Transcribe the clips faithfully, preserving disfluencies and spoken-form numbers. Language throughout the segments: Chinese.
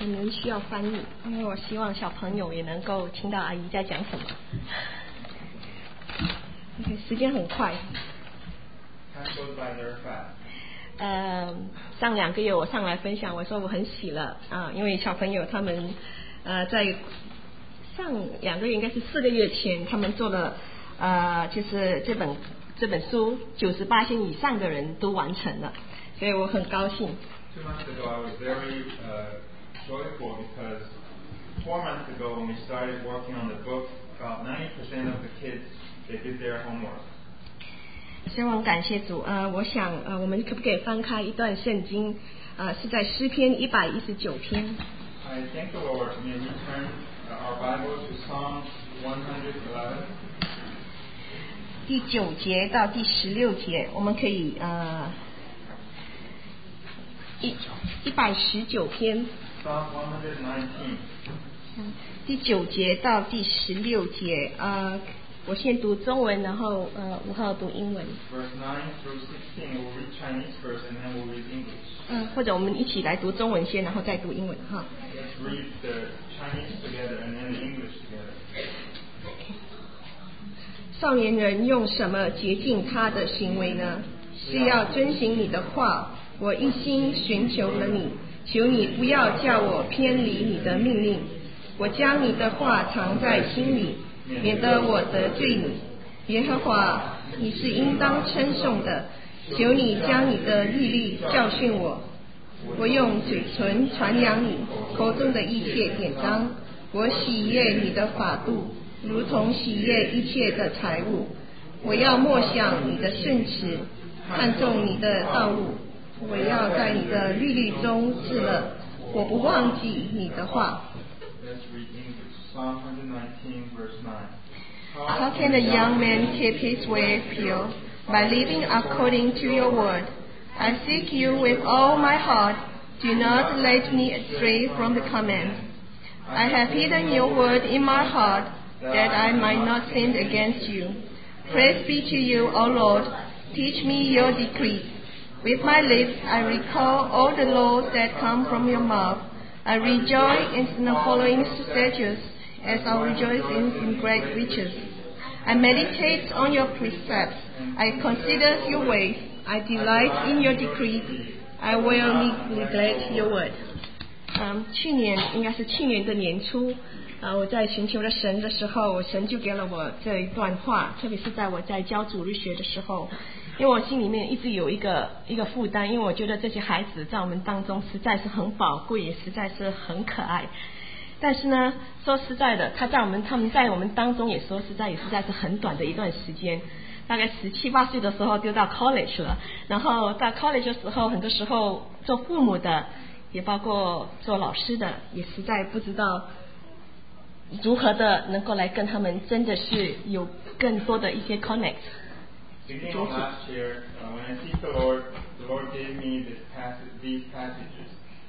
可能需要翻译，因为我希望小朋友也能够听到阿姨在讲什么。OK， 时间很快。呃，上两个月我上来分享，我说我很喜乐啊，因为小朋友他们呃在上两个月应该是四个月前，他们做了呃就是这本这本书九十八线以上的人都完成了，所以我很高兴。 Two months ago, I was very uh, joyful because four months ago, when we started working on the book, about ninety percent of the kids they did their homework. 希望感谢主，呃，我想呃，我们可不可以翻开一段圣经？呃，是在诗篇一百一十九篇。 I thank the Lord. May we turn our Bible to Psalm one eleven. 第九节到第十六节，我们可以呃一一百十九篇。 Psalm one nineteen. 第九节到第十六节，呃。我先读中文，然后呃吴浩读英文。 Verse nine through sixteen, we'll read Chinese first, and then we'll read English. 嗯，或者我们一起来读中文先，然后再读英文哈。 Let's read the Chinese together and then the English together. 少年人用什么洁净他的行为呢？是要遵行你的话。我一心寻求了你，求你不要叫我偏离你的命令。我将你的话藏在心里，免得我得罪你。耶和华，你是应当称颂的，求你将你的律例教训我。我用嘴唇传扬你口中的一切典章，我喜悦你的法度，如同喜悦一切的财物。我要默想你的圣词，看重你的道路。我要在你的律例中自乐，我不忘记你的话。 Psalm one nineteen, verse nine. How can a young man keep his way pure? By living according to your word. I seek you with all my heart. Do not let me astray from the command. I have hidden your word in my heart, that I might not sin against you. Praise be to you, O Lord. Teach me your decrees. With my lips I recall all the laws that come from your mouth. I rejoice in the following statutes, as I rejoice in great riches. I meditate on your precepts. I consider your ways. I delight in your decrees. I will neglect your word. 嗯，去年应该是去年的年初，啊，我在寻求了神的时候，神就给了我这一段话，特别是在我在教主日学的时候，因为我心里面一直有一个一个负担，因为我觉得这些孩子在我们当中实在是很宝贵，也实在是很可爱。但是呢，说实在的，他在我们他们在我们当中也说实在也实在是很短的一段时间，大概十七八岁的时候就到 college 了，然后到 college 的时候，很多时候做父母的，也包括做老师的，也实在不知道如何的能够来跟他们真的是有更多的一些 connect。 Beginning of last year, uh, when I seek the Lord, the Lord gave me this passage, these passages.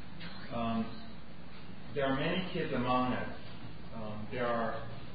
Um, There are many kids among us. Um, there are,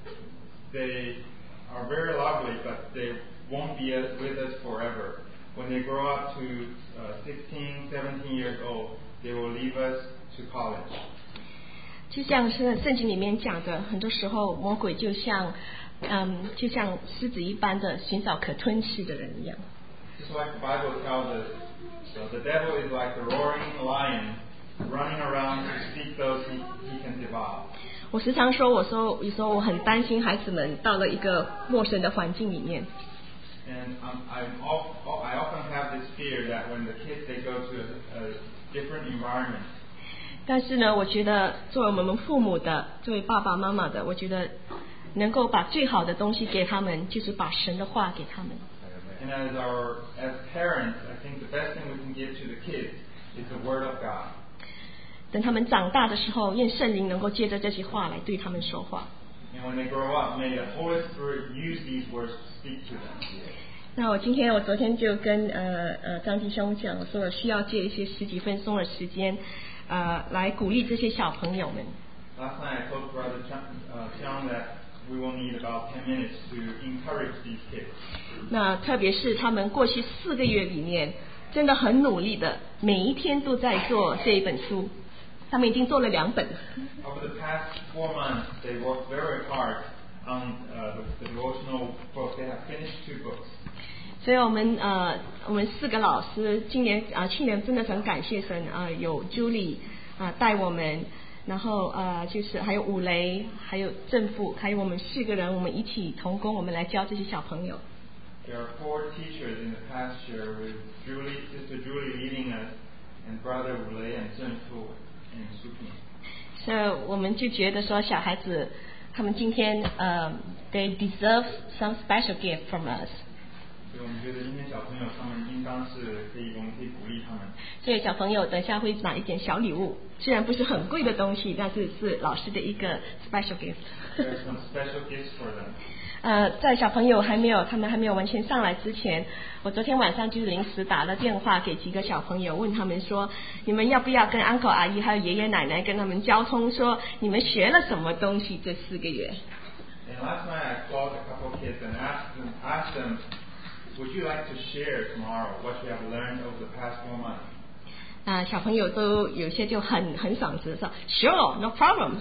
they are very lovely, but they won't be with us forever. When they grow up to uh, sixteen, seventeen years old, they will leave us to college. 就像是圣经里面讲的，很多时候魔鬼就像，嗯，就像狮子一般的寻找可吞噬的人一样。 Just like the Bible tells us, so the devil is like the roaring lion.Running around to seek those he, he can devour. 我时常说，我说有时候我很担心孩子们到了一个陌生的环境里面。 And um, I'm all, I often have this fear that when the kids they go to a, a different environment. 但是呢，我觉得作为我们父母的，作为爸爸妈妈的，我觉得能够把最好的东西给他们，就是把神的话给他们。 And as our as parents, I think the best thing we can give to the kids is the Word of God. 等他们长大的时候，愿圣灵能够借着这些话来对他们说话。 And when they grow up, may the Holy Spirit use these words to speak to them. 那我今天，我昨天就跟呃呃张弟兄讲，我说我需要借一些十几分钟的时间，呃，来鼓励这些小朋友们。 Last night I told Brother Chiang that we will need about ten minutes to encourage these kids. 那特别是他们过去四个月里面，真的很努力的，每一天都在做这一本书。 他们已经做了两本。 Over the past four months, they worked very hard on uh, the, the devotional book. They have finished two books. 所以我们呃，我们四个老师今年啊、呃，去年真的很感谢神啊、呃，有 Julie 啊、呃、带我们，然后呃就是还有武雷，还有正富，还有我们四个人，我们一起同工，我们来教这些小朋友。 There are four teachers in the past year with Julie, Sister Julie leading us, and Brother Wu Lei and Zheng Fu and Su Ping. 所以我们就觉得说，小孩子他们今天呃 ，they deserve some special gift from us。 所以我们觉得今天小朋友他们应当是可以，我们可以鼓励他们。 所以小朋友等下会拿一点小礼物，虽然不是很贵的东西，但是是老师的一个 special gift。 There are some special gifts for them. 呃，在小朋友还没有他们还没有完全上来之前，我昨天晚上就是临时打了电话给几个小朋友，问他们说，你们要不要跟 uncle 阿姨还有爷爷奶奶跟他们交通，说你们学了什么东西这四个月。 And last night I called a couple of kids and asked them, asked them, would you like to share tomorrow what you have learned over the past four months? 啊、呃，小朋友都有些就很很嗓子说 ，Sure, no problem.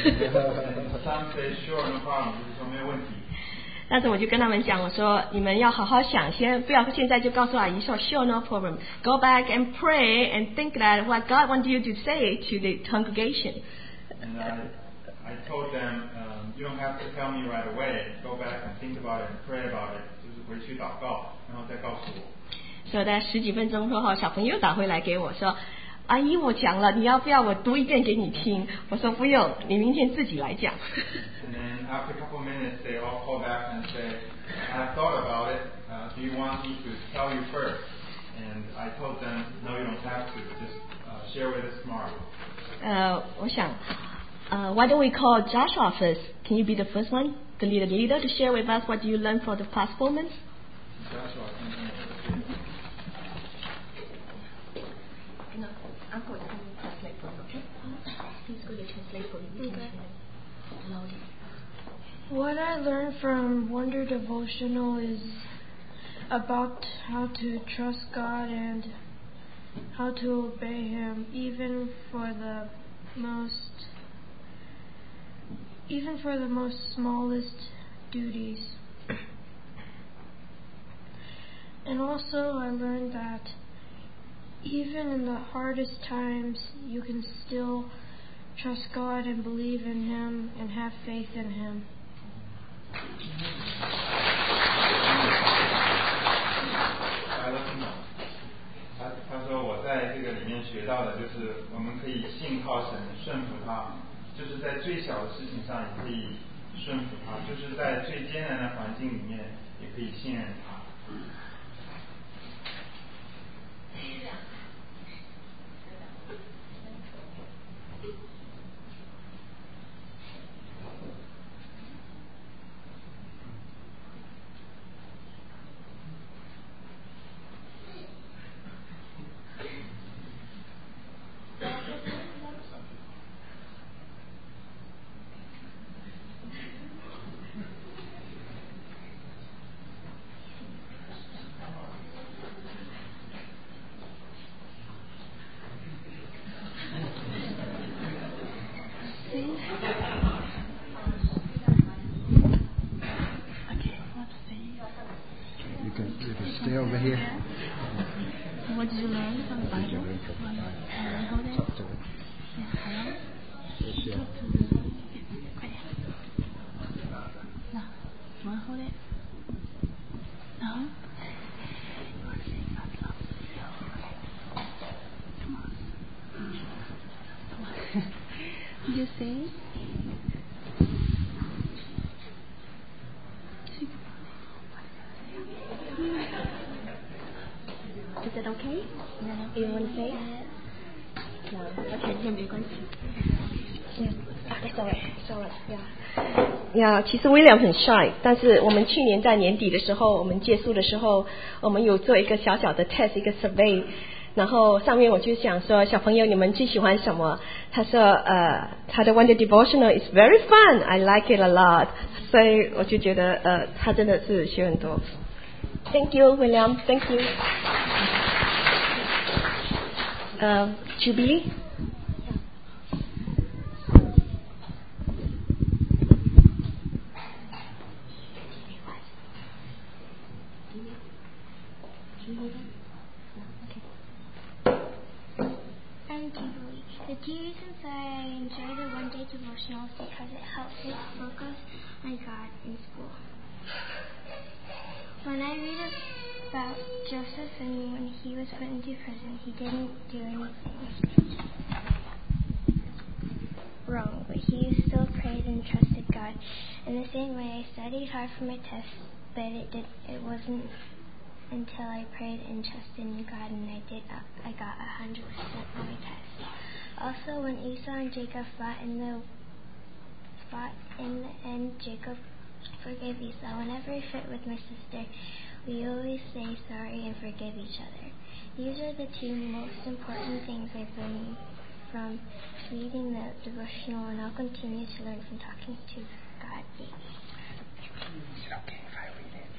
Some say sure, no problem， 就是说没有问题。 但是我就跟他们讲，我说你们要好好想，先不要现在就告诉阿姨说 Sure, no problem. Go back and pray and think that what God wants you to say to the congregation. And I, I told them, um, you don't have to tell me right away. Go back and think about it and pray about it. 就是回去祷告，然后再告诉我。 所以在十几分钟之后，小朋友打回来给我说，阿姨我讲了，你要不要我读一遍给你听？我说不用，你明天自己来讲。 And then after a couple of minutes, they all call back and say, I've thought about it. Uh, do you want me to tell you first? And I told them, no, you don't have to. Just uh, share with us tomorrow. 呃，我想，呃 why don't we call Joshua first? Can you be the first one, the leader, leader to share with us what you learned for the past four months? Joshua, No, Uncle, can you translate for me, okay? Please go to translate for me. Okay. Loudly. What I learned from Wonder Devotional is about how to trust God and how to obey Him, even for the most, even for the most smallest duties. And also, I learned that even in the hardest times, you can still trust God and believe in Him and have faith in Him. 大家都听懂。他他说我在这个里面学到的就是我们可以信靠神，顺服他，就是在最小的事情上也可以顺服他，就是在最艰难的环境里面也可以信任他。 You can, you can stay over here. What did you learn from the Bible? Talk to them. Yes, yeah. 快点。那，往后嘞。然后。You say? Is that okay? You want to say? No, okay, 也没关系。Yeah, it's alright, it's alright, yeah. Yeah, 其实 William 很 shy， 但是我们去年在年底的时候，我们结束的时候，我们有做一个小小的 test， 一个 survey， 然后上面我就想说，小朋友你们最喜欢什么？他说，呃，他的 Wonder Devotional is very fun, I like it a lot， 所以我就觉得，呃，他真的是学很多。Thank you, William. Thank you. Uh, Jubilee. two reasons I enjoy the one-day devotional is because it helps me focus on God in school. When I read about Joseph and when he was put into prison, he didn't do anything wrong, but he still prayed and trusted God. In the same way, I studied hard for my tests, but it did. It wasn't until I prayed and trusted in God and I did. I got a hundred percent on my test. Also, when Esau and Jacob fought in the fought in the end, Jacob forgave Esau. Whenever I fight with my sister, we always say sorry and forgive each other. These are the two most important things I've learned from reading the devotional, and I'll continue to learn from talking to God daily. Is it okay if I read it?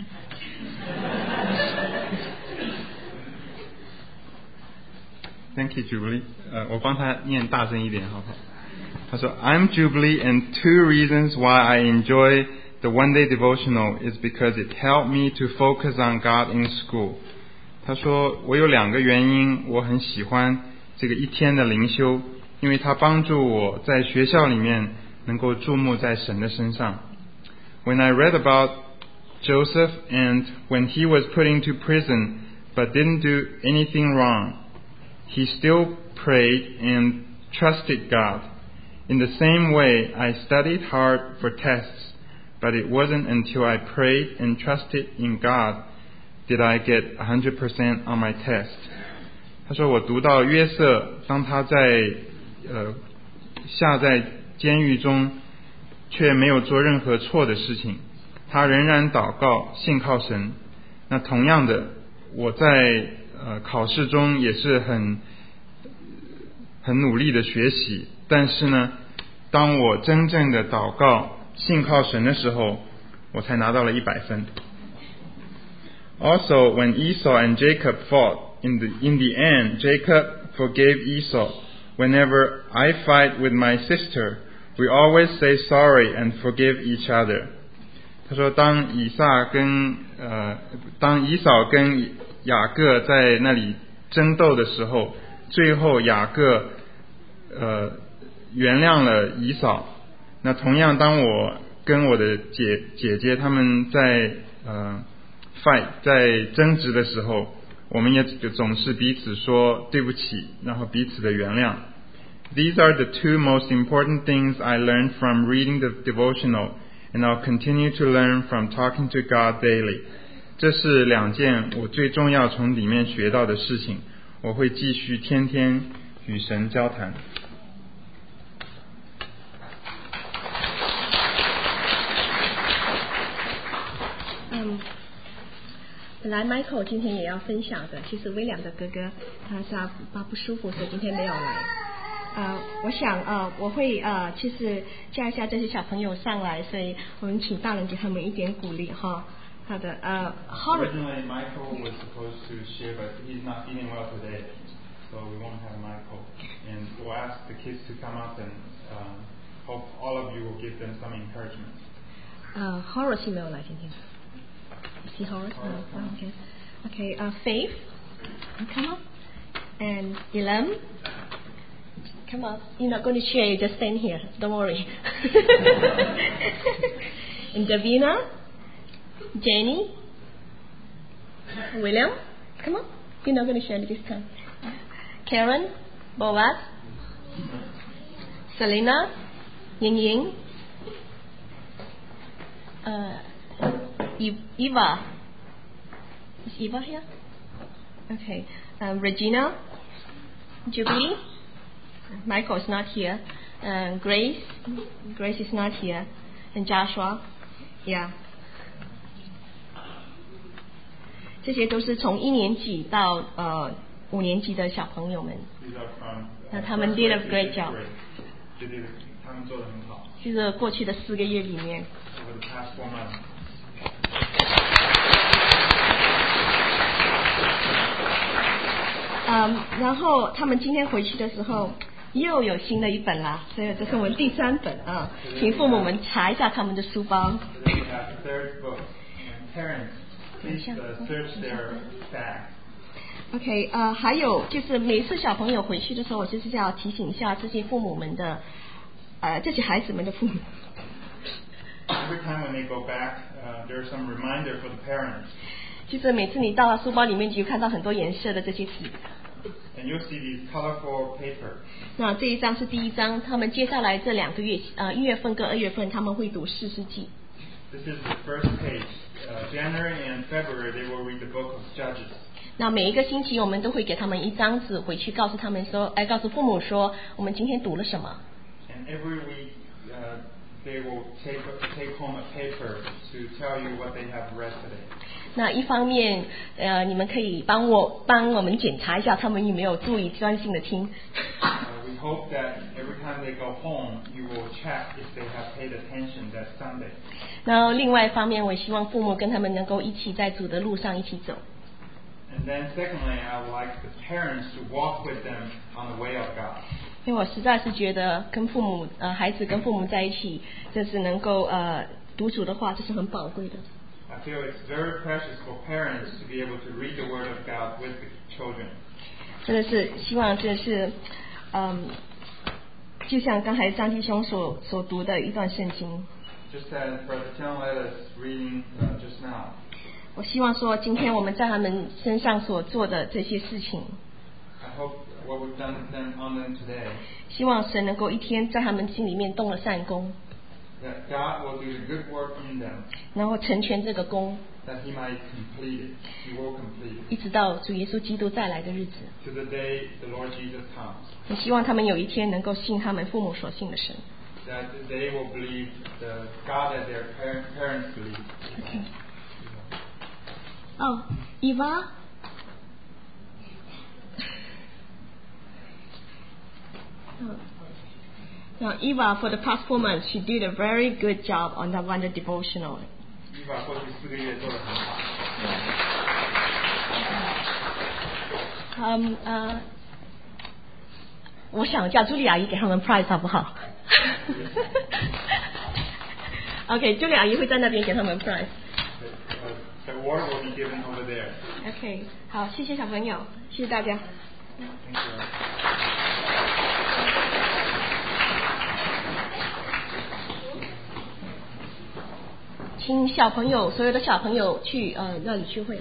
Thank you, Jubilee. 呃，我帮他念大声一点，好不好？他说 I'm Jubilee, and two reasons why I enjoy the one-day devotional is because it helped me to focus on God in school. 他说我有两个原因，我很喜欢这个一天的灵修，因为它帮助我在学校里面能够注目在神的身上。When I read about Joseph and when he was put into prison but didn't do anything wrong, he still prayed and trusted God. In the same way, I studied hard for tests, but it wasn't until I prayed and trusted in God did I get one hundred percent on my test. 他说我读到约瑟，当他在呃下在监狱中，却没有做任何错的事情，他仍然祷告，信靠神。那同样的，我在呃考试中也是很很努力的学习，但是呢，当我真正的祷告，信靠神的时候，我才拿到了一百分。Also, when Esau and Jacob fought, in the in the end, Jacob forgave Esau. Whenever I fight with my sister, we always say sorry and forgive each other. 他说，当以撒跟呃，当以扫跟雅各在那里争斗的时候，最后雅各呃原谅了以扫。那同样，当我跟我的姐姐姐他们在呃 fight 在争执的时候，我们也总是彼此说对不起，然后彼此的原谅。These are the two most important things I learned from reading the devotional, and I'll continue to learn from talking to God daily. 这是两件我最重要从里面学到的事情，我会继续天天与神交谈。 嗯，本来 Michael 今天也要分享的，其实威廉的哥哥他是他不舒服，所以今天没有来。呃，我想呃，我会呃，其实叫一下这些小朋友上来，所以我们请大人给他们一点鼓励哈。好的，呃 Originally, Michael was supposed to share, but he's not feeling well today, so we won't have Michael. And we'll ask the kids to come up, and um, hope all of you will give them some encouragement. 呃 Horace 没有来今天。See Horace? No. Okay. Okay. Uh, Faith, come up, and Elam. Come up. You're not going to share, you just stand here. Don't worry. And Davina, Jenny, William, come on. You're not going to share this time. Karen, Boaz, Selena, Ying Ying, uh, Eva. Is Eva here? Okay. Um, Regina, Jubilee. Michael is not here. Uh, Grace, Grace is not here. And Joshua, yeah. 这些都是从一年级到呃五年级的小朋友们。那他们 did a great job。 他们做得很好。 就是过去的四个月里面。 Over the past four months. 嗯，然后他们今天回去的时候又有新的一本啦，所以这是我们第三本啊，请父母们查一下他们的书包。 Please uh, search their bag. OK， 呃，还有就是每次小朋友回去的时候，我就是要提醒一下这些父母们的，呃，这些孩子们的父母。 Every time when they go back, uh, there's some reminder for the parents. 就是每次你到书包里面，就看到很多颜色的这些纸。 And you'll see these colorful paper. 那这一章是第一章，他们接下来这两个月，呃，一月份跟二月份，他们会读士师记。 This is the first page. Uh, January and February, they will read the book of Judges. 那每一个星期，我们都会给他们一张纸回去，告诉他们说，哎，告诉父母说，我们今天读了什么。 And every week, uh, they will take take home a paper to tell you what they have read today. 那一方面，呃，你们可以帮我帮我们检查一下，他们有没有注意专心的听。 Uh, we hope that every time they go home, you will check if they have paid attention that Sunday. 然后另外一方面，我也希望父母跟他们能够一起在主的路上一起走。 And then secondly, I would like the parents to walk with them on the way of God. 因为我实在是觉得跟父母呃孩子跟父母在一起，这是能够呃读主的话，这是很宝贵的。 I feel it's very precious for parents to be able to read the Word of God with the children. 真的是希望这是嗯，就像刚才张弟兄所所读的一段圣经。 Just as Brother Tian led us reading uh, just now. 我希望说，今天我们在他们身上所做的这些事情， I hope what we've done with them on them today, 希望神能够一天在他们心里面动了善功， that God will do the good work in them, 然后成全这个功， that He might complete it. He will complete it. 一直到主耶稣基督再来的日子。 To the day the Lord Jesus comes, 也希望他们有一天能够信他们父母所信的神。 that they will believe the God that their par- parents believe. Okay. Oh, Eva? Oh. Now, Eva, for the past four months, she did a very good job on that Wonder Devotional. 伊娃过去四个月做得很好。 嗯呃，我想叫茱莉阿姨给他们 prize 好不好？OK， 茱莉阿姨会在那边给他们 prize。 The award will be given over there. OK， 好，谢谢小朋友，谢谢大家。 Thank you. 请小朋友，所有的小朋友去呃那里聚会了。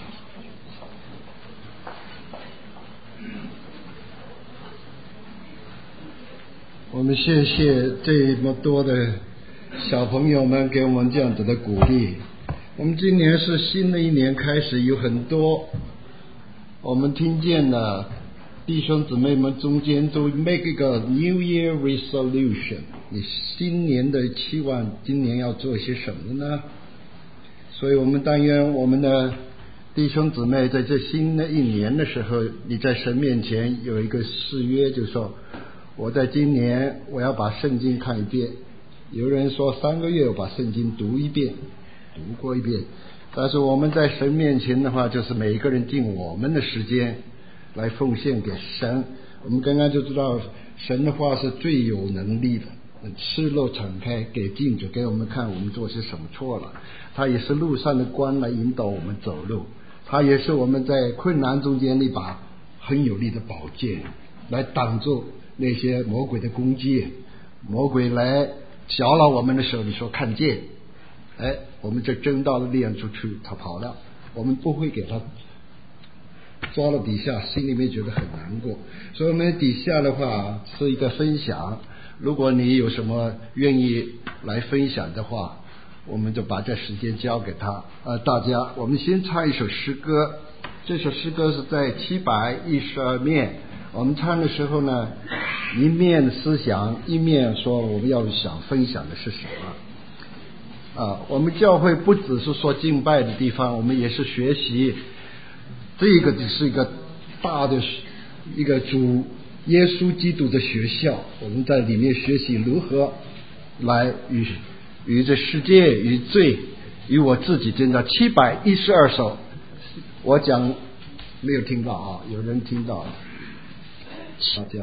我们谢谢这么多的小朋友们给我们这样子的鼓励。我们今年是新的一年开始，有很多我们听见了弟兄姊妹们中间都 make 一个 New Year Resolution， 你新年的期望今年要做些什么呢？所以我们但愿我们的弟兄姊妹在这新的一年的时候，你在神面前有一个誓约，就是说我在今年我要把圣经看一遍。有人说三个月我把圣经读一遍，读过一遍。但是我们在神面前的话，就是每一个人尽我们的时间来奉献给神。我们刚刚就知道神的话是最有能力的，赤裸敞开给镜子给我们看我们做些什么错了。他也是路上的光来引导我们走路，他也是我们在困难中间一把很有力的宝剑，来挡住那些魔鬼的攻击。魔鬼来搅扰我们的时候，你说看见，哎，我们就挣到了力量出去，他跑了，我们不会给他抓到底下，心里面觉得很难过。所以我们底下的话是一个分享，如果你有什么愿意来分享的话，我们就把这时间交给他。呃，大家，我们先唱一首诗歌，这首诗歌是在七百一十二面。我们唱的时候呢，一面思想，一面说我们要想分享的是什么。啊，我们教会不只是说敬拜的地方，我们也是学习。这个只是一个大的一个主耶稣基督的学校，我们在里面学习如何来与与这世界与罪与我自己真的七百一十二首，我讲没有听到啊，有人听到了，大家。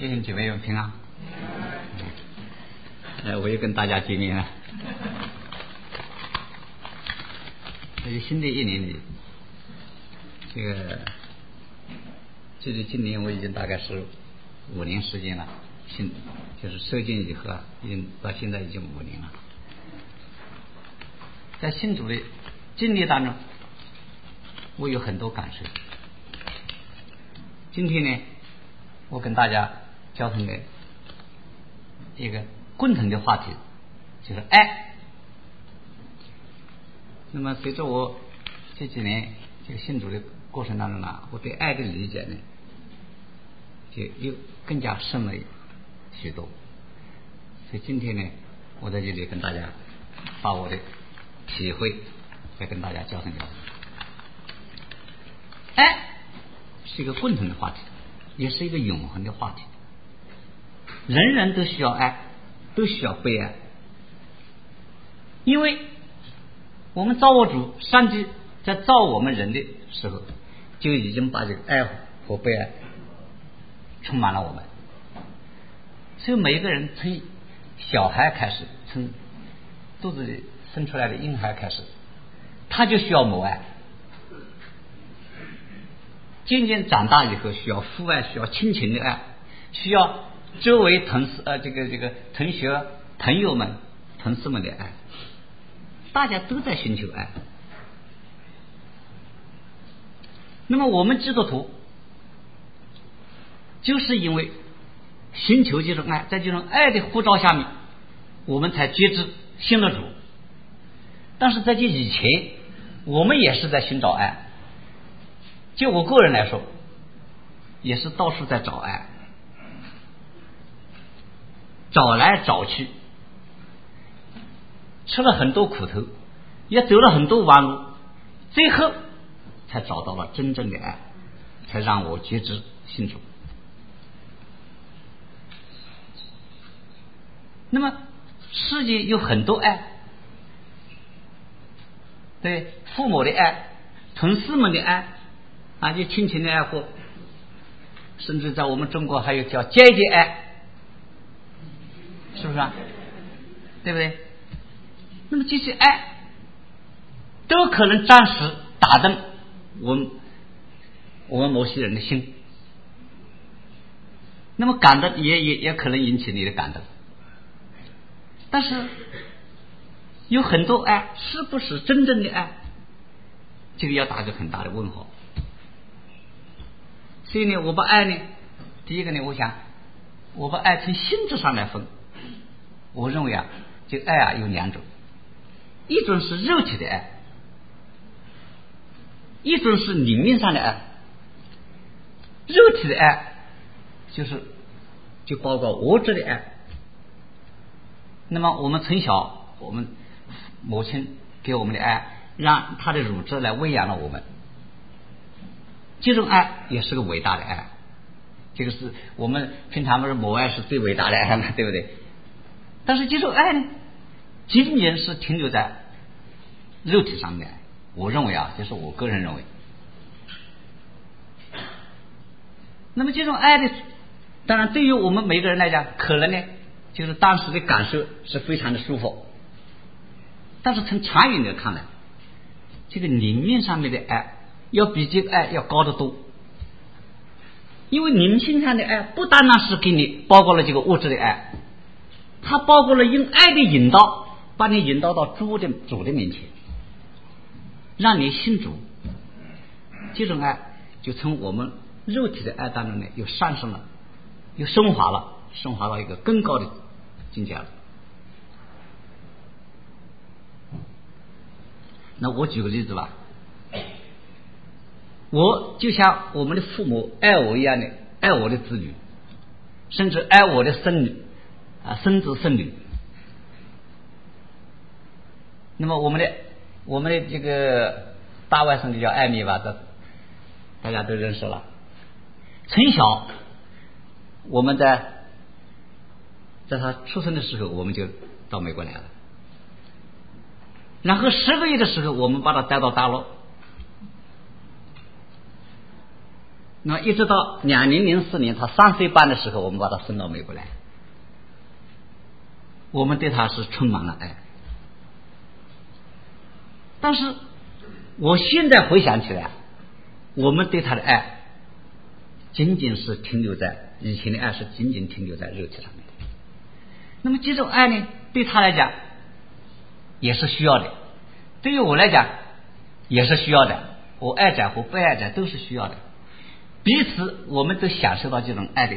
弟兄姐妹们平安。呃，我又跟大家见面了。这个新的一年里，这个距离今年我已经大概是五年时间了，新就是受浸以后啊，已经到现在已经五年了。在新主的经历当中，我有很多感受。今天呢，我跟大家交通的一个共同的话题就是爱。那么随着我这几年这个信主的过程当中呢，我对爱的理解呢就又更加深了许多。所以今天呢，我在这里跟大家把我的体会再跟大家交通交通。爱是一个共同的话题，也是一个永恒的话题。人人都需要爱，都需要被爱，因为我们造物主上帝在造我们人的时候，就已经把这个爱和被爱充满了我们。所以每一个人从小孩开始，从肚子里生出来的婴孩开始，他就需要母爱。渐渐长大以后，需要父爱，需要亲情的爱，需要周围同事呃这个这个同学朋友们同事们的爱。大家都在寻求爱。那么我们基督徒就是因为寻求这种爱，在这种爱的呼召下面，我们才觉知信了主。但是在这以前，我们也是在寻找爱。就我个人来说，也是到处在找爱，找来找去，吃了很多苦头，也走了很多弯路，最后才找到了真正的爱，才让我觉知信主。那么世界有很多爱，对父母的爱，同事们的爱啊，就亲情的爱护，甚至在我们中国还有叫姐姐爱，是不是啊？对不对？那么这些爱都可能暂时打动我们我们某些人的心，那么感动也也也可能引起你的感动。但是有很多爱是不是真正的爱，这个要打个很大的问号。所以呢，我把爱呢，第一个呢，我想我把爱从性质上来分。我认为啊，这个爱啊有两种，一种是肉体的爱，一种是灵命上的爱。肉体的爱就是就包括物质的爱。那么我们从小，我们母亲给我们的爱，让她的乳汁来喂养了我们，这种爱也是个伟大的爱。这个是我们平常不是母爱是最伟大的爱嘛，对不对？但是这种爱呢，仅仅是停留在肉体上面。我认为啊，这是我个人认为。那么这种爱的，当然对于我们每个人来讲，可能呢就是当时的感受是非常的舒服，但是从长远的看来，这个灵命上面的爱要比这个爱要高得多。因为灵性上的爱不单单是给你包括了这个物质的爱，它包括了用爱的引导，把你引导到主的主的面前，让你信主。这种爱就从我们肉体的爱当中呢，又上升了，又升华了，升华到一个更高的境界了。那我举个例子吧，我就像我们的父母爱我一样的爱我的子女，甚至爱我的孙女啊，孙子孙女。那么我们的我们的这个大外甥就叫艾米吧，这大家都认识了。从小我们在在他出生的时候，我们就到美国来了，然后十个月的时候，我们把他带到大陆。 那一直到两零零四年他三岁半的时候，我们把他送到美国来，我们对他是充满了爱。但是我现在回想起来，我们对他的爱仅仅是停留在以前的爱是仅仅停留在肉体上面。那么这种爱呢，对他来讲也是需要的，对于我来讲也是需要的，我爱者和不爱者都是需要的，彼此我们都享受到这种爱的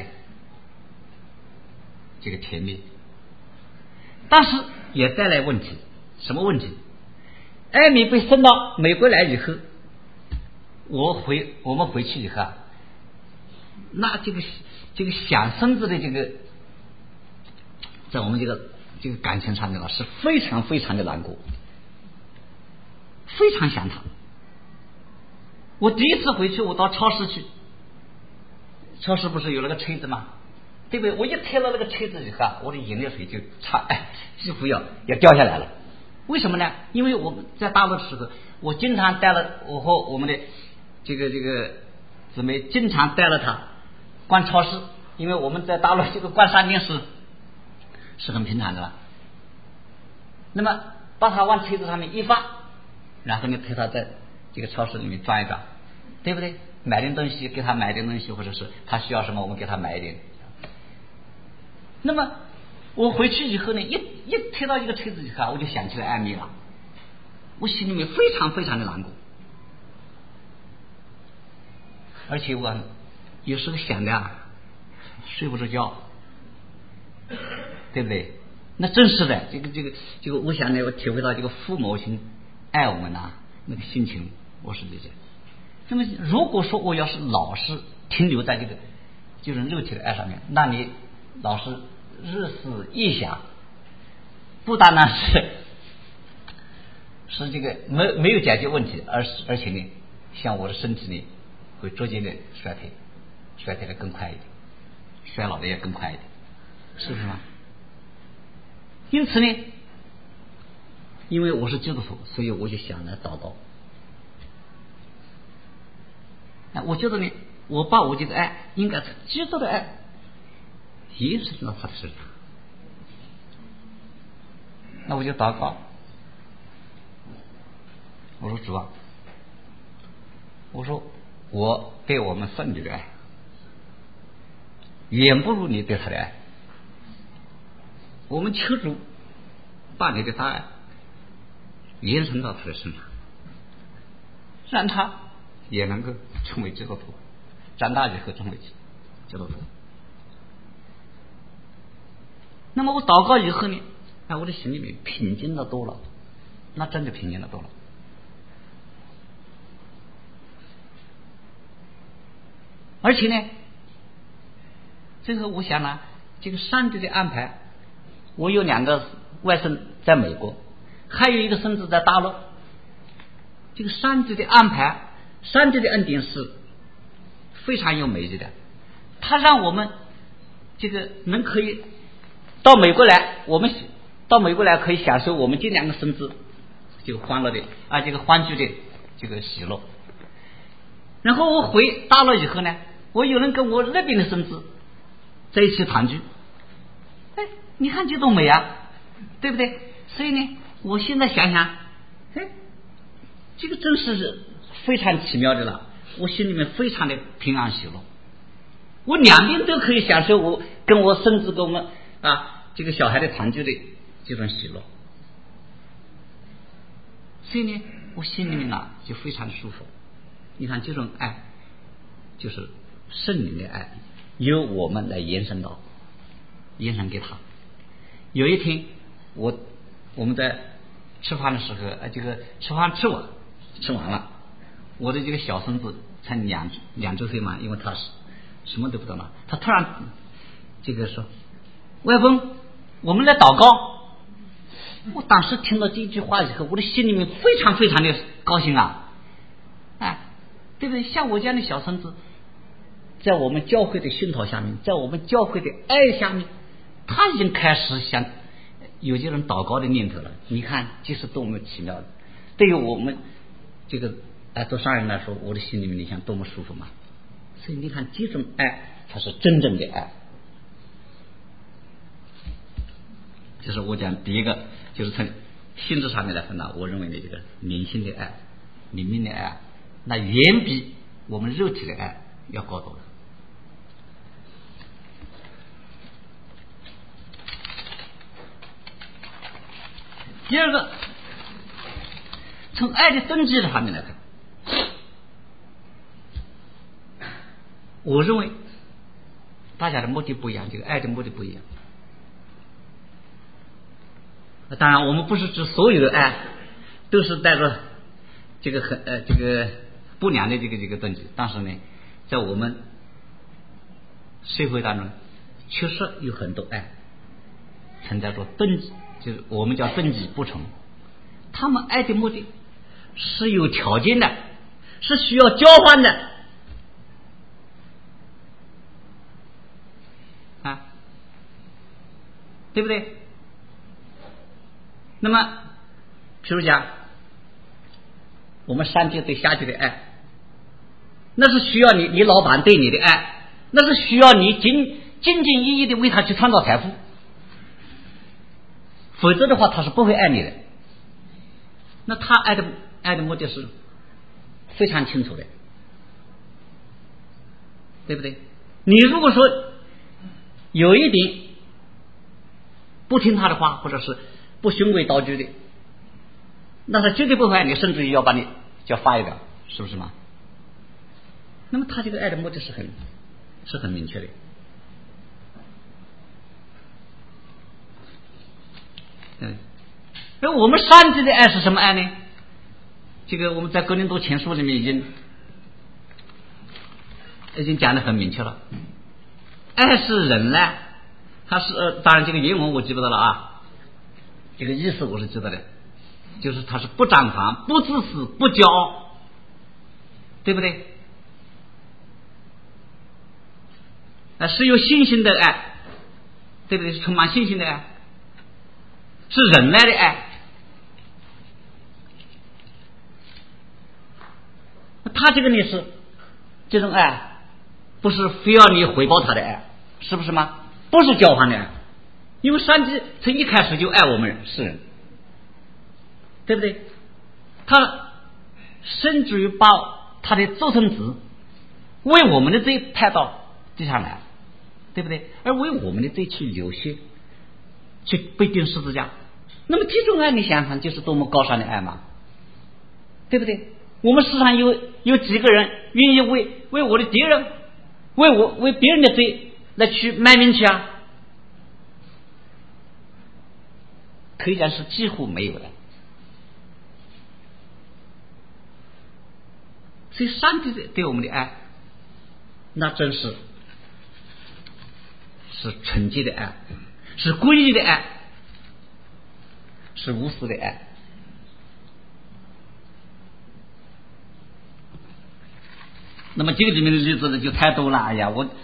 这个甜蜜。但是也带来问题，什么问题？艾米被送到美国来以后，我回我们回去以后啊，那这个这个想孙子的这个在我们这个这个感情上面啊是非常非常的难过，非常想他。我第一次回去，我到超市去，超市不是有那个锤子吗？对不对？我一贴到那个锤子以后啊，我的眼泪水就差，哎，几乎要要掉下来了。为什么呢？因为我们在大陆的时候，我经常带了我和我们的这个这个姊妹经常带了他逛超市，因为我们在大陆这个逛商店是是很平常的了。那么把他往锤子上面一放，然后呢陪他在这个超市里面转一转，对不对？买点东西给他买点东西，或者是他需要什么我们给他买一点。那么我回去以后呢，一一贴到这个锤子以后，我就想起来艾米了，我心里面非常非常的难过，而且我有时候想的啊，睡不着觉，对不对？那真是的，这个这个这个，我想呢，我体会到这个父母亲爱我们呐、啊，那个心情，我是理解。那么如果说我要是老是停留在这个就是肉体的爱上面，那你老是日思夜想，不单单是是这个没没有解决问题，而是而且呢，像我的身体呢会逐渐的衰退，衰退的更快一点，衰老的也更快一点，是不是吗？因此呢，因为我是基督徒，所以我就想来祷告。我觉得呢，我把我这个爱应该是基督的爱延伸到他的身上。那我就祷告，我说主啊，我说我对我们圣女的爱远不如你对他的爱，我们求主把你的大爱延伸到他的身上，让他也能够成为基督徒，长大以后成为基督徒。那么我祷告以后呢，哎，我的心里面平静的多了，那真的平静的多了。而且呢，最后我想呢，这个上帝的安排，我有两个外甥在美国，还有一个孙子在大陆，这个上帝的安排，上帝的恩典是非常有美丽的，他让我们这个能可以到美国来，我们到美国来可以享受我们这两个孙子这个欢乐的啊，这个欢聚的这个喜乐。然后我回大陆以后呢，我有人跟我那边的孙子在一起团聚，哎，你看这多美啊，对不对？所以呢，我现在想想，哎，这个真是非常奇妙的了，我心里面非常的平安喜乐，我两边都可以享受我跟我孙子跟我们啊这个小孩的团聚的这种喜乐，所以呢，我心里面啊就非常舒服。你看这种爱，就是圣灵的爱，由我们来延伸到延伸给他。有一天，我我们在吃饭的时候，呃，这个吃饭吃完吃完了，我的这个小孙子才两两周岁嘛，因为他是什么都不懂嘛，他突然这个说：“外公，我们来祷告。”我当时听到这句话以后，我的心里面非常非常的高兴啊！哎，对不对？像我这样的小孙子，在我们教会的熏陶下面，在我们教会的爱下面，他已经开始想有这种祷告的念头了。你看这是多么奇妙的，对于我们这个哎做商人来说，我的心里面你想多么舒服嘛。 所以你看，这种爱才是真正的爱。就是我讲第一个，就是从性质上面来分呢，我认为的这个灵性的爱、灵命的爱，那远比我们肉体的爱要高多了。第二个，从爱的动机的方面来看，我认为大家的目的不一样，这个爱的目的不一样。当然，我们不是指所有的爱都是带着这个很呃这个不良的这个这个动机，但是呢，在我们社会当中，确实有很多爱存在着动机，就是我们叫动机不纯。他们爱的目的是有条件的，是需要交换的啊，对不对？那么譬如讲我们上级对下级的爱，那是需要你你老板对你的爱，那是需要你尽兢兢业业的为他去创造财富，否则的话他是不会爱你的。那他爱的爱的目的是非常清楚的，对不对？你如果说有一点不听他的话，或者是不循规蹈矩的，那他绝对不会爱你，甚至于要把你叫发一掉，是不是嘛？那么他这个爱的目的是很是很明确的。嗯，而我们上帝的爱是什么爱呢？这个我们在哥林多前书里面已经已经讲得很明确了。爱是忍耐，它是呃，当然这个原文我记不得了啊。这个意思我是知道的，就是他是不张狂、不自私、不骄傲，对不对？啊，是有信心的爱，对不对？是充满信心的爱，是忍耐的爱。他这个呢是这种爱，不是非要你回报他的爱，是不是吗？不是交换的爱。因为上帝从一开始就爱我们世人，对不对？他甚至于把他的独生子为我们的罪派到地上来，对不对？而为我们的罪去流血，去被钉十字架。那么这种爱，你想想就是多么高尚的爱嘛，对不对？我们世上有有几个人愿意为为我的敌人，为我为别人的罪来去卖命去啊？可以讲是几乎没有的。所以上帝对我们的爱，那真是是纯洁的爱，是归义的爱，是无私的爱。那么这个里面的例子呢就太多了，哎呀，我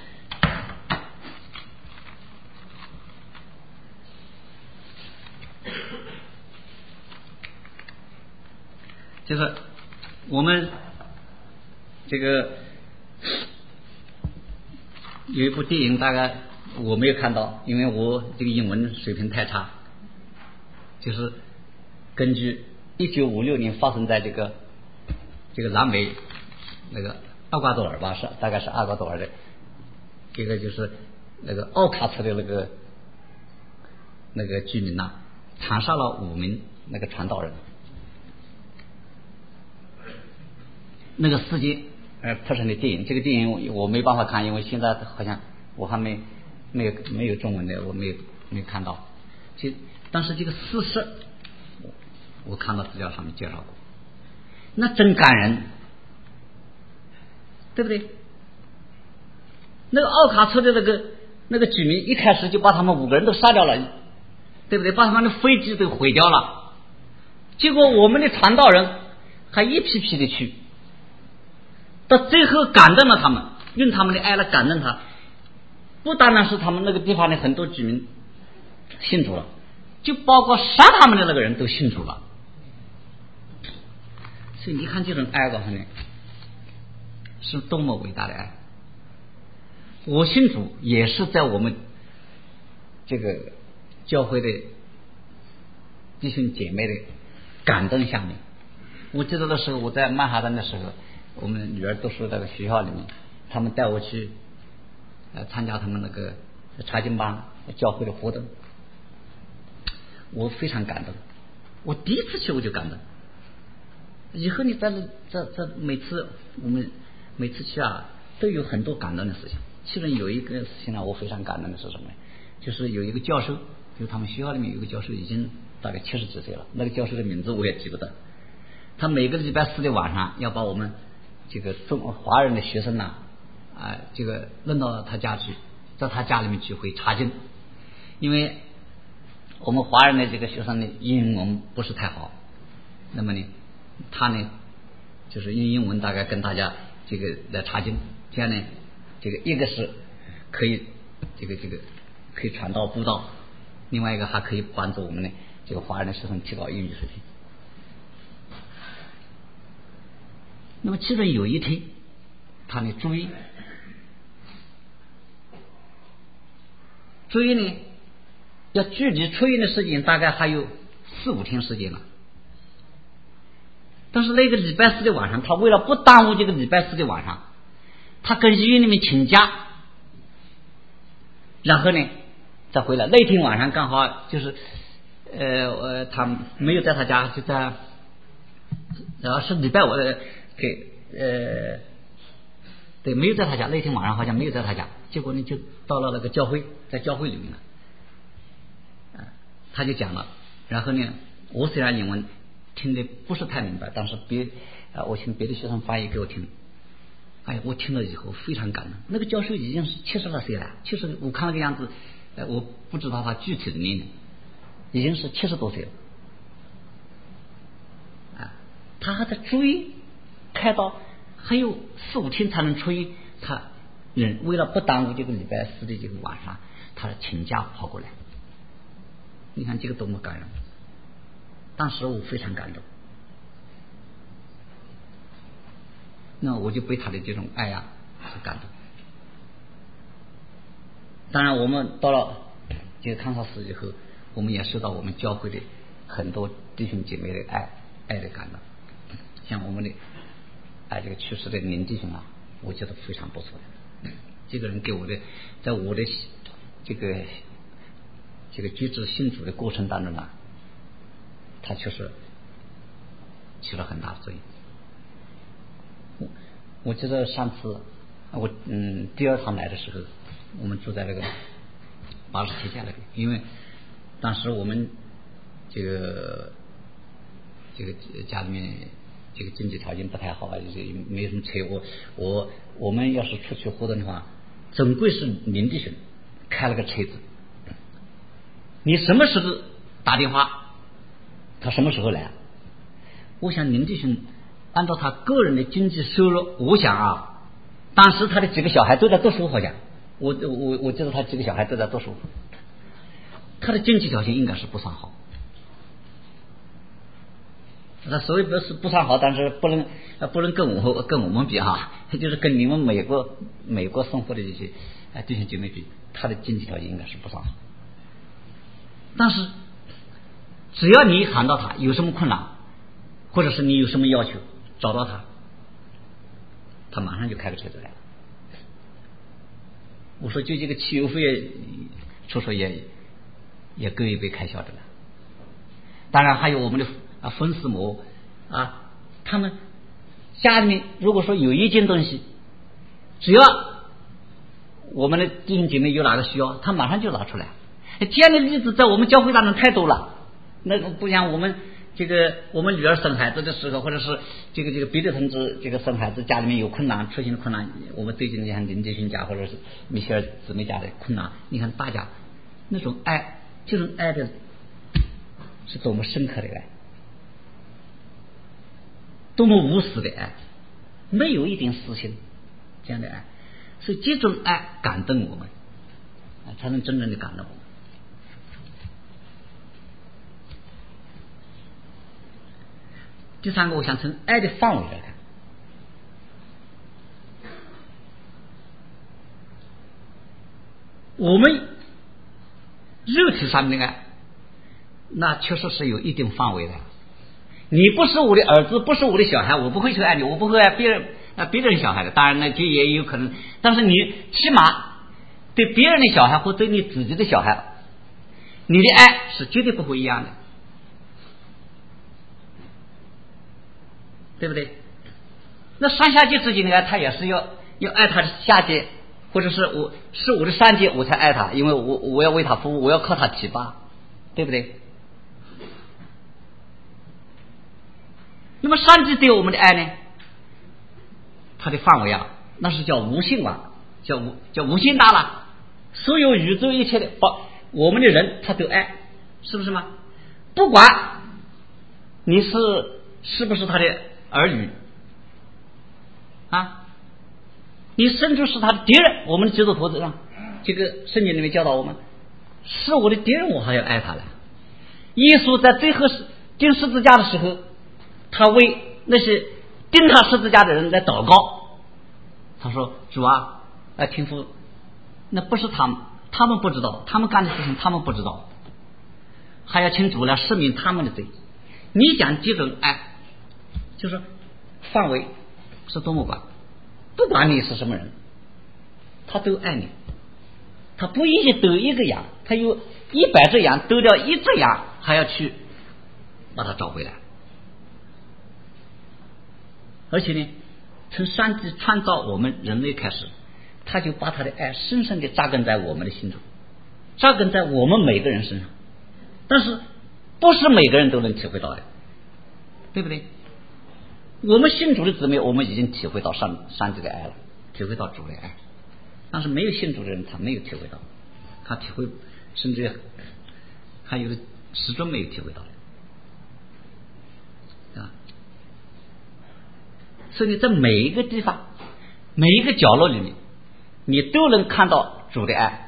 就是我们这个有一部电影，大概我没有看到，因为我这个英文水平太差，就是根据一九五六年发生在这个这个南美那个厄瓜多尔吧，是大概是厄瓜多尔的这个就是那个奥卡车的那个那个居民呐、啊，惨杀了五名那个传道人。那个事件呃拍成的电影，这个电影我没办法看，因为现在好像我还没没有没有中文的，我没有没有看到。其但是这个事实我我看到资料上面介绍过，那真感人，对不对？那个奥卡车的那个那个居民一开始就把他们五个人都杀掉了，对不对？把他们的飞机都毁掉了，结果我们的传道人还一批批的去。到最后感动了他们，用他们的爱来感动他，不单单是他们那个地方的很多居民信主了，就包括杀他们的那个人都信主了。所以你看这种爱的话呢，是多么伟大的爱！ 我信主也是在我们这个教会的弟兄姐妹的感动下面。我记得的时候，我在曼哈顿的时候，我们女儿读书那个学校里面，他们带我去呃参加他们那个查经班教会的活动，我非常感动。我第一次去我就感动。以后你在这这每次我们每次去啊，都有很多感动的事情。其中有一个事情呢，我非常感动的是什么呢？就是有一个教授，就是他们学校里面有一个教授，已经大概七十几岁了。那个教授的名字我也记不得。他每个礼拜四的晚上要把我们这个中华人的学生呐、啊，啊，这个弄到他家去，在他家里面聚会查经。因为我们华人的这个学生的英文不是太好，那么呢，他呢就是用英文大概跟大家这个来查经，这样呢，这个一个是可以这个这个可以传道布道，另外一个还可以帮助我们呢这个华人的学生提高英语水平。那么其中有一天，他呢注意注意呢，要距离出院的时间大概还有四五天时间了。但是那个礼拜四的晚上，他为了不耽误这个礼拜四的晚上，他跟医院里面请假，然后呢再回来。那天晚上刚好就是呃呃他没有在他家，就在然后是礼拜五的给呃对没有在他家，那天晚上好像没有在他家，结果呢就到了那个教会，在教会里面了。他就讲了，然后呢，我虽然英文听得不是太明白，但是别啊，我请别的学生翻译给我听。哎，我听了以后非常感动。那个教授已经是七十多岁了，七十，我看那个样子，呃，我不知道他具体的年龄，已经是七十多岁了。啊，他还在住院，开刀还有四五天才能出院，他人为了不耽误这个礼拜四的这个晚上，他请假跑过来。你看这个多么感人！当时我非常感动，那我就被他的这种爱呀所感动。当然，我们到了这个康萨斯以后，我们也受到我们教会的很多弟兄姐妹的爱爱的感动。像我们的哎这个去世的林弟兄啊，我觉得非常不错。这个人给我的，在我的这个。这个举止信主的过程当中呢，他确实起了很大的作用。我我记得上次我嗯第二趟来的时候，我们住在那个八十七家那边，因为当时我们这个这个家里面这个经济条件不太好啊，就是没什么车。我我我们要是出去活动的话，总归是林弟兄开了个车子。你什么时候打电话，他什么时候来？我想林弟兄按照他个人的经济收入，我想啊，当时他的几个小孩都在读书，好像我我我记得他几个小孩都在读书，他的经济条件应该是不算好。那所谓不是不算好，但是不能不能跟我跟我们比哈，就是跟你们美国美国生活的这些弟兄姐妹比，他的经济条件应该是不算好。但是只要你喊到他有什么困难，或者是你有什么要求，找到他，他马上就开个车子来了。我说就这个汽油费出出也也够一杯开销的了。当然还有我们的啊粉丝膜啊，他们家里面如果说有一件东西，只要我们的弟兄姐妹有哪个需要，他马上就拿出来。这样的例子在我们教会当中太多了。那不像我们这个我们女儿生孩子的时候，或者是这个这个别的同志这个生孩子家里面有困难，出现困难，我们最近你看林杰勋家或者是米歇尔姊妹家的困难，你看大家那种爱，这种爱的是多么深刻的爱，多么无私的爱，没有一点私心，这样的爱，所以这种爱感动我们，才能真正的感动我们。第三个，我想从爱的范围来看， 我们肉体上面的爱，那确实是有一定范围的。你不是我的儿子，不是我的小孩，我不会去爱你，我不会爱别人啊别人小孩的。当然呢，这也有可能，但是你起码对别人的小孩或对你自己的小孩，你的爱是绝对不会一样的，对不对？那上下级之间的爱，他也是要要爱他的下级，或者是我是我的上级，我才爱他，因为我我要为他服务，我要靠他提拔，对不对？那么上帝对我们的爱呢，它的范围啊，那是叫无限啊，叫无叫无限大了。所有宇宙一切的，包我们的人，他都爱，是不是吗？不管你是是不是他的儿女啊，你甚至是他的敌人。我们的基督徒上，这个圣经里面教导我们，是我的敌人，我还要爱他了。耶稣在最后钉十字架的时候，他为那些钉他十字架的人来祷告，他说：“主啊，啊，天父，那不是他们，他们不知道，他们干的事情他们不知道，还要请主来赦免他们的罪。”你讲这种爱，就是范围是多么广，不管你是什么人，他都爱你。他不允许得一个羊，他有一百只羊，得掉一只羊，还要去把它找回来。而且呢，从上帝创造我们人类开始，他就把他的爱深深地扎根在我们的心中，扎根在我们每个人身上。但是不是每个人都能体会到的，对不对？我们信主的姊妹，我们已经体会到上上帝的爱了，体会到主的爱。但是没有信主的人，他没有体会到，他体会，甚至还有的始终没有体会到的啊。所以在每一个地方，每一个角落里面，你都能看到主的爱。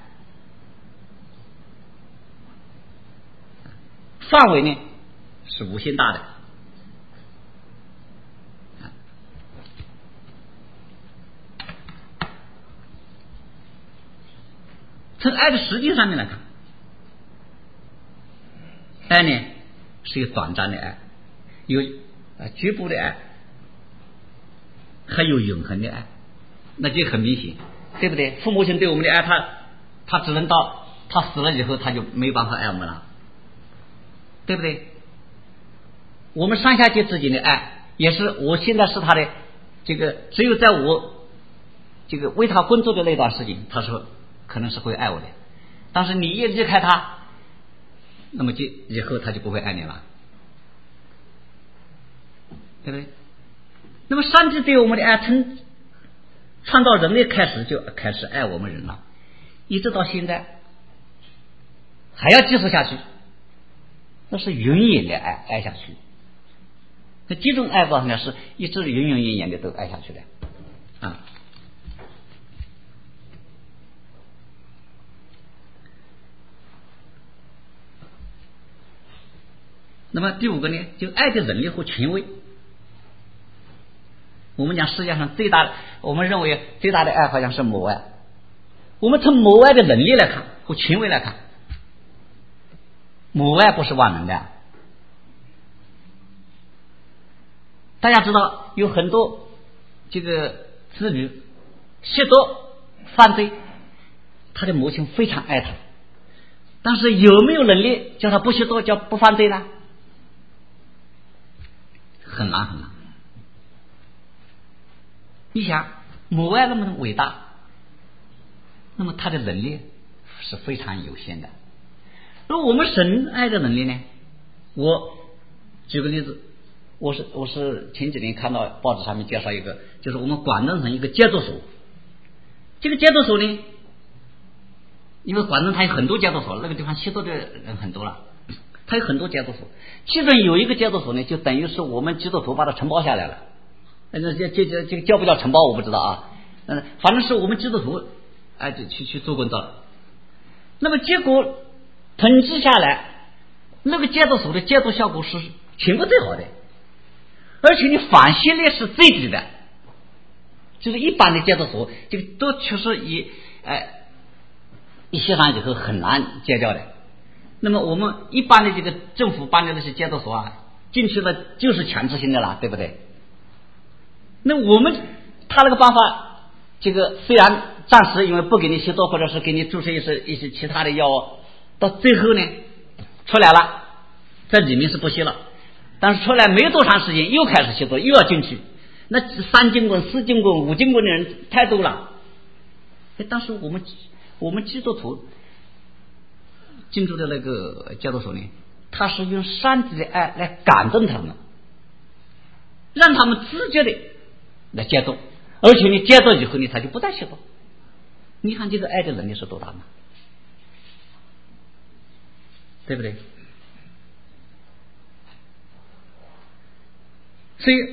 范围呢是无限大的。从爱的实际上面来看，爱呢是有短暂的爱，有啊局部的爱，还有永恒的爱，那就很明显，对不对？父母亲对我们的爱，他他只能到他死了以后，他就没有办法爱我们了，对不对？我们上下级之间的爱，也是我现在是他的这个，只有在我这个为他工作的那段时间，他说可能是会爱我的，但是你一离开他，那么就以后他就不会爱你了，对不对？那么上帝对我们的爱，从创造人类开始就开始爱我们人了，一直到现在还要继续下去，那是永远的爱，爱下去。那这种爱法呢，是一直永永远远的都爱下去的啊。那么第五个呢，就爱的能力和权威。我们讲世界上最大的，我们认为最大的爱好像是母爱。我们从母爱的能力来看和权威来看，母爱不是万能的。大家知道有很多这个子女吸毒犯罪，他的母亲非常爱他，但是有没有能力叫他不吸毒，叫不犯罪呢？很难很难。你想母爱那么伟大，那么他的能力是非常有限的。而我们神爱的能力呢，我举个例子，我是我是前几年看到报纸上面介绍一个，就是我们广东省一个戒毒所。这个戒毒所呢，因为广东它有很多戒毒所，那个地方吸毒的人很多了，它有很多戒毒所，其中有一个戒毒所呢，就等于是我们基督徒把它承包下来了。这这这这个叫不叫承包我不知道啊，嗯，反正是我们基督徒哎就去去做工作了。那么结果统计下来，那个戒毒所的戒毒效果是全部最好的，而且你返息率是最低的，就是一般的戒毒所这个都确实以哎一写上以后很难戒掉的。那么我们一般的这个政府办的这些戒毒所啊，进去了就是强制性的啦，对不对？那我们他那个办法，这个虽然暂时因为不给你吸毒，或者是给你注射一些一些其他的药，到最后呢出来了，在里面是不吸了，但是出来没有多长时间又开始吸毒，又要进去。那三斤棍、四斤棍、五斤棍的人太多了。哎，当时我们我们基督徒进入的那个戒毒所呢，他是用上帝的爱来感动他们，让他们直接的来戒毒，而且你戒毒以后呢，他就不再吸毒。你看这个爱的能力是多大吗？对不对？所以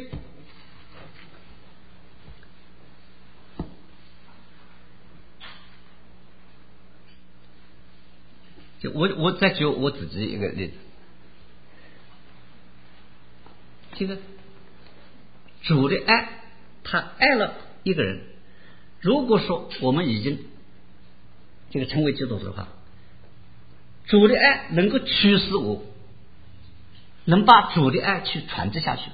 就我我再举我自己一个例子，这个主的爱，他爱了一个人，如果说我们已经这个成为基督徒的话，主的爱能够驱使我，能把主的爱去传递下去。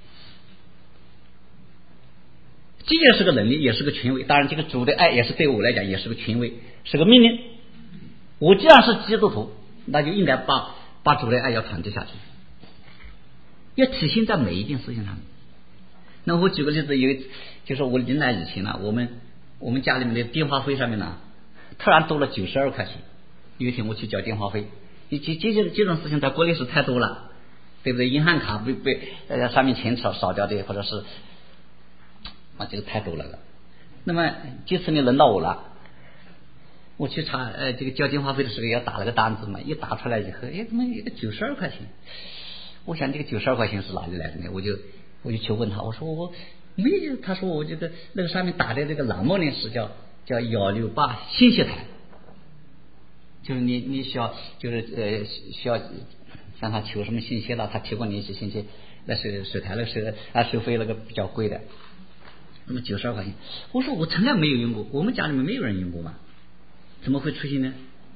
这也是个能力，也是个权威。当然这个主的爱也是对我来讲也是个权威，是个命令。我既然是基督徒，那就应该把把主的爱要传递下去，要体现在每一件事情上面。那我举个例子，有就是我临来以前呢，我们我们家里面的电话费上面呢，突然多了九十二块钱。有一天我去交电话费，这这这这种事情在国内是太多了，对不对？银行卡被被呃上面钱少少掉的，或者是啊这个太多了了。那么这次呢轮到我了。我去查呃这个交电话费的时候要打了个单子嘛，一打出来以后，哎，怎么一个九十二块钱？我想这个九十二块钱是哪里来的呢？我就我就去问他，我说我没有，他说我这个那个上面打的这个栏目呢是叫叫幺六八信息台，就是你你需要就是呃需要向他求什么信息了，他提供你一些信息，那是水台那是啊收费那个比较贵的，那么九十二块钱，我说我从来没有用过，我们家里面没有人用过嘛。怎么会出现呢？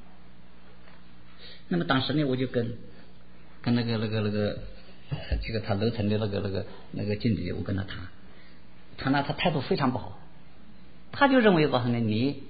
那么当时呢，我就跟跟那个那个那个这个他楼层的那个那个那个经理，我跟他谈，谈了他态度非常不好，他就认为说呢，你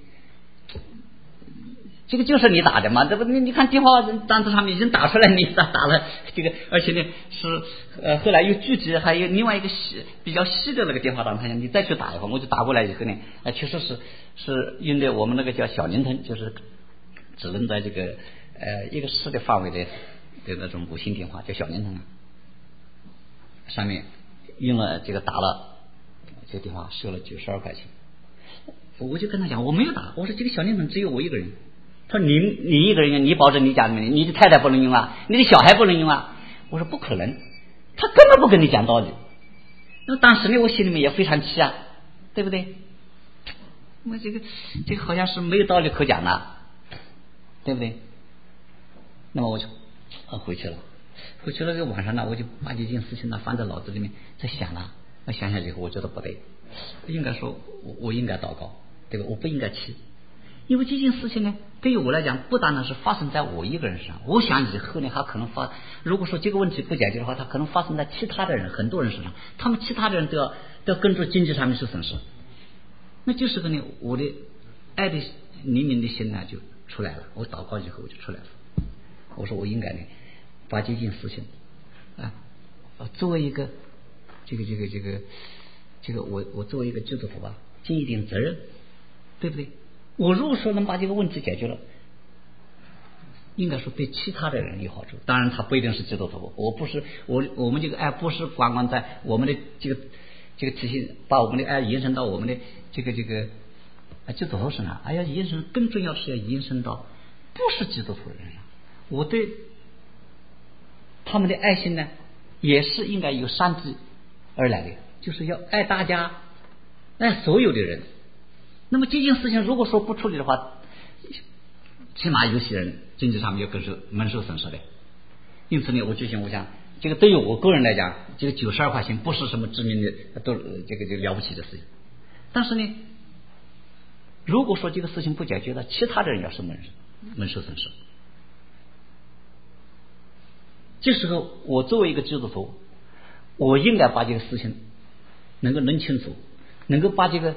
这个就是你打的嘛，这不你你看电话单子上面已经打出来，你打打了这个，而且呢是呃后来又聚集还有另外一个细比较细的那个电话单，他讲你再去打一会儿，我就打过来以后呢，呃确实是是用的我们那个叫小灵通，就是只能在这个呃一个市的范围的的那种无线电话叫小灵通，上面用了这个打了这个电话收了九十二块钱，我就跟他讲我没有打，我说这个小灵通只有我一个人。他说你你一个人用，你保证你家里面你的太太不能用啊，你的小孩不能用啊。我说不可能，他根本不跟你讲道理。那么当时呢，我心里面也非常气啊，对不对？我这个这个好像是没有道理可讲的，对不对？那么我就啊回去了，回去了这个晚上呢，我就把这件事情呢放在脑子里面在想了，我想想以后我觉得不对，应该说我我应该祷告，对吧？我不应该气。因为这件事情呢，对于我来讲，不单单是发生在我一个人身上，我想以后呢，还可能发。如果说这个问题不解决的话，它可能发生在其他的人、很多人身上，他们其他的人都要都要跟着经济上面受损失。那就是个呢，我的爱的黎明的心呢就出来了。我祷告以后我就出来了。我说我应该呢，把这件事情啊，作为一个这个这个这个这个我我作为一个基督徒啊，尽一点责任，对不对？我如果说能把这个问题解决了，应该说对其他的人有好处。当然他不一定是基督徒，我不是我我们这个爱不是光光在我们的这个这个体系，把我们的爱延伸到我们的这个这个啊基督徒身上，还要延伸，更重要的是要延伸到不是基督徒的人上。我对他们的爱心呢，也是应该由上帝而来的，就是要爱大家，爱所有的人。那么这件事情如果说不处理的话，起码有些人经济上面要更受蒙受损失的。因此呢，我就想，我想这个对于我个人来讲，这个九十二块钱不是什么致命的，都这个就了不起的事情。但是呢， 如果说这个事情不解决了，其他的人要是蒙蒙受损失。这时候我作为一个基督徒，我应该把这个事情能够弄清楚，能够把这个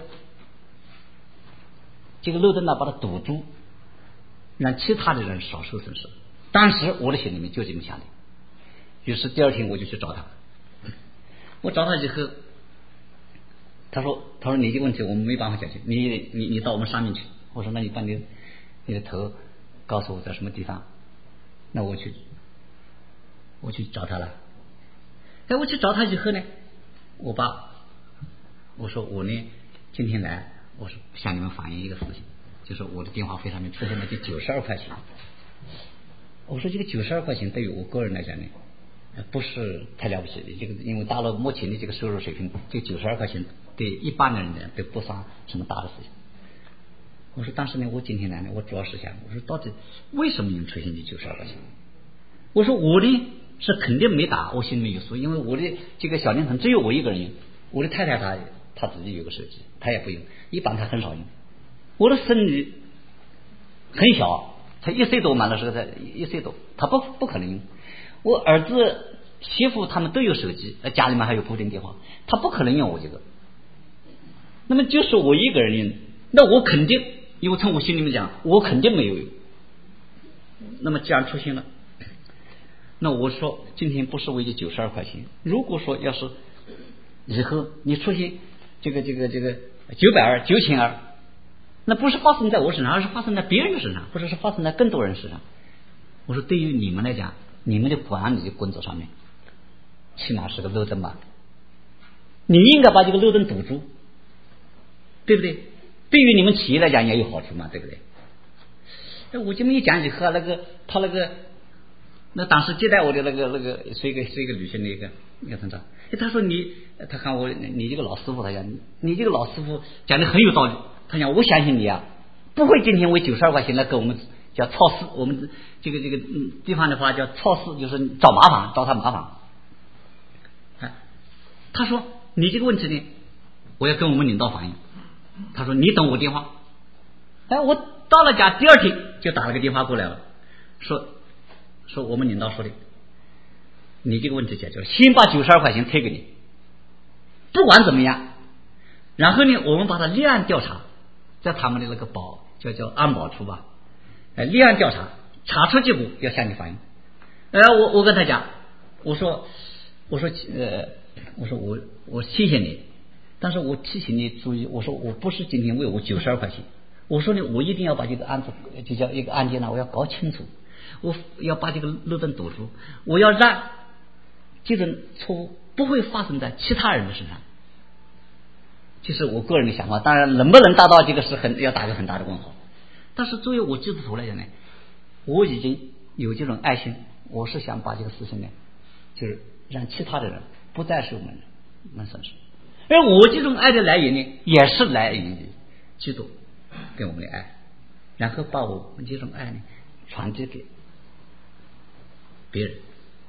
这个漏洞呢把它堵住，让其他的人少受损失。当时我的心里面就这么想的，于是第二天我就去找他。我找他以后，他说他说你这个问题我们没办法解决，你你你到我们上面去。我说那你把你你的头告诉我在什么地方，那我去我去找他了。哎，我去找他以后呢，我把我说我呢今天来，我说向你们反映一个事情，就是我的电话费上面出现了这九十二块钱。我说这个九十二块钱对于我个人来讲呢，不是太了不起的。这个因为大陆目前的这个收入水平，这九十二块钱对一般的人呢都不算什么大的事情。我说当时呢，我今天来呢，我主要是想，我说到底为什么能出现这九十二块钱？我说我呢是肯定没打，我心里面有数，因为我的这个小灵通只有我一个人用，我的太太她她自己有个手机，她也不用，一般她很少用。我的孙女很小，才一岁多嘛，那时候才一岁多，她不不可能用。我儿子媳妇他们都有手机，家里面还有固定电话，他不可能用我这个。那么就是我一个人用，那我肯定，因为从我心里面讲，我肯定没有用。那么既然出现了，那我说今天不是为这九十二块钱，如果说要是以后你出现这个这个这个九百二九千二，那不是发生在我身上，而是发生在别人的身上，或者是发生在更多人身上。我说对于你们来讲，你们的管理的工作上面起码是个漏洞吧，你应该把这个漏洞堵住，对不对？对于你们企业来讲也有好处嘛，对不对？我这么一讲以后，那个他那个那当时接待我的那个那个是一个是一个旅行的一个一个村长，他说你他看我你这个老师傅，他讲你这个老师傅讲的很有道理，他讲我相信你啊，不会今天为九十二块钱来给我们叫操事，我们这个这个嗯地方的话叫操事，就是找麻烦，找他麻烦。哎，他说你这个问题呢，我要跟我们领导反映。他说你等我电话。哎，我到了家第二天就打了个电话过来了，说说我们领导说的，你这个问题解决了，先把九十二块钱退给你，不管怎么样，然后呢，我们把他立案调查，在他们的那个保叫叫安保处吧。呃，立案调查，查出结果要向你反映。呃，我我跟他讲，我说我说呃，我说我我谢谢你，但是我提醒你注意，我说我不是今天为我九十二块钱，我说呢，我一定要把这个案子，就叫一个案件呢，我要搞清楚，我要把这个漏洞堵住，我要让这种错误不会发生在其他人的身上。这是我个人的想法，当然能不能达到这个是很要打个很大的问号。但是作为我基督徒来讲呢，我已经有这种爱心，我是想把这个事情呢，就是让其他的人不再受蒙蒙损失。而我这种爱的来源呢，也是来源于基督给我们的爱，然后把我们这种爱呢传递给别人。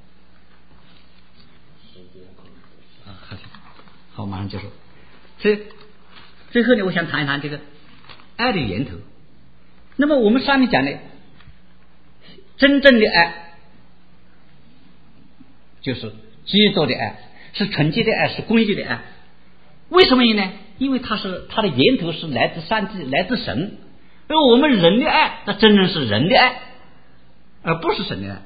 啊，好，好，马上结束。所以最后呢，我想谈一谈这个爱的源头。那么我们上面讲的真正的爱就是基督的爱，是纯洁的爱，是公义的爱。为什么呢？因为它是它的源头是来自上帝，来自神。而我们人的爱，那真正是人的爱，而不是神的爱。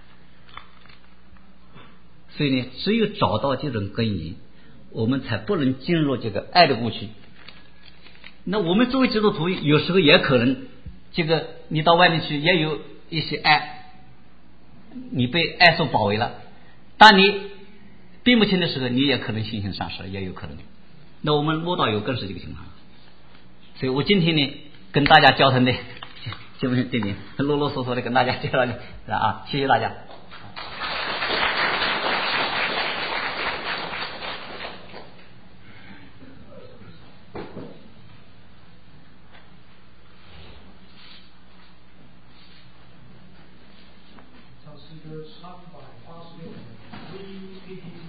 所以呢，只有找到这种根源，我们才不能进入这个爱的误区。那我们作为基督徒，有时候也可能这个你到外面去也有一些爱，你被爱所包围了，当你并不清的时候，你也可能信心丧失，也有可能。那我们摸到有更是这个情况。所以我今天呢跟大家交谈的这么这点啰啰嗦嗦的跟大家介绍的啊，谢谢大家。 唱诗歌三百八十六首，